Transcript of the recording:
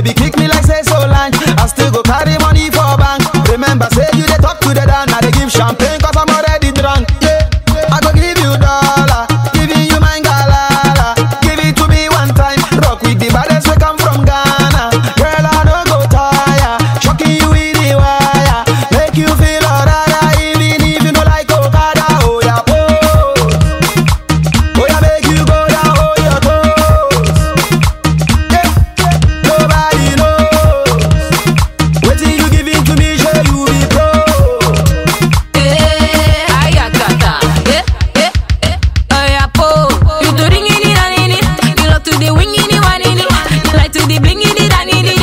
baby kick me like say so lunch. I still go carry money for bank. Remember say you dey talk to the down, I dey give champagne cause I'm already drunk. Yeah, I go give you dollar, giving you my galala. Give it to me one time, rock with the baddest we come from Ghana. Girl I no go tire, shocking you with the wire, make you feel alright even if you don't like Okada. Oh yeah, pose. Oh yeah, make you go down, hold your toes. Yeah, nobody knows. Waiting you give it to me, show you be pro. Ayakata, Ayapo. You do ring in it, you love to the wing in it, one in it, you like to the bling in it, and in it.